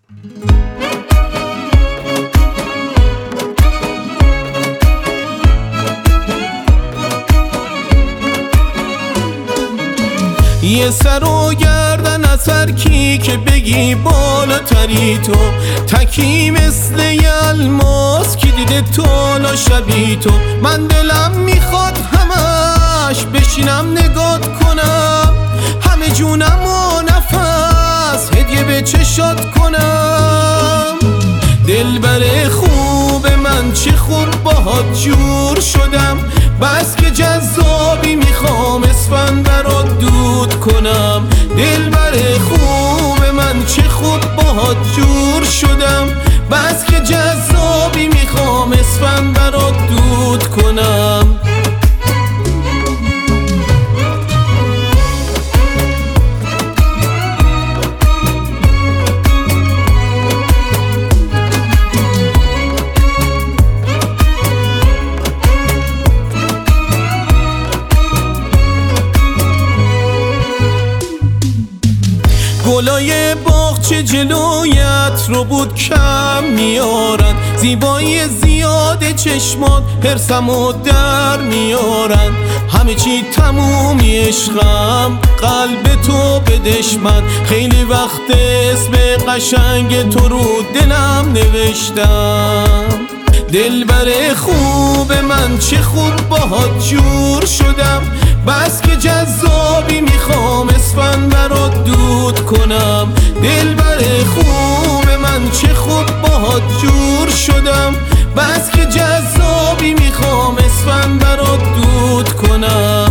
یه سر و گردن از هر کی که بگی بالاتری تو، تکی مثل یه الماس که دیده تو لا شبی تو. من دلم میخواد همش بشینم نگات کنم، همه جونم و نفس هدیه به چشات کنم. دلبر خوب من چه خوب باهات جور شدم، بس که جذابی میخوام اسفند برات دود کنم. دلبر خوب من چه خوب باهات جور شدم، بس که جذابی میخوام اسفند برات دود کنم. گلای باغچه جلویت رو بود کم میارن، زیبایی زیاد چشمات حرسمو در میارن. همه چی تمومی عشقم، قلب تو به دشمن. خیلی وقت اسم قشنگ تو رو دلم نوشتم. دلبر خوب من چه خوب باهات جور شدم، بس که جذابی میخوام اسفند برات دود کنم. دلبر خوب من چه خوب باهات جور شدم، بس که جذابی میخوام اسفند برات دود کنم.